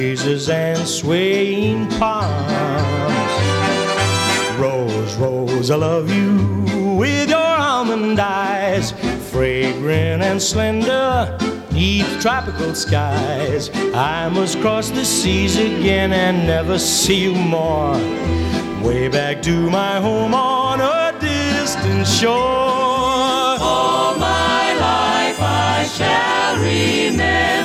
breezes and swaying palms. Rose, Rose, I love you with your almond eyes, fragrant and slender, neath tropical skies. I must cross the seas again and never see you more, way back to my home on a distant shore. All my life I shall remember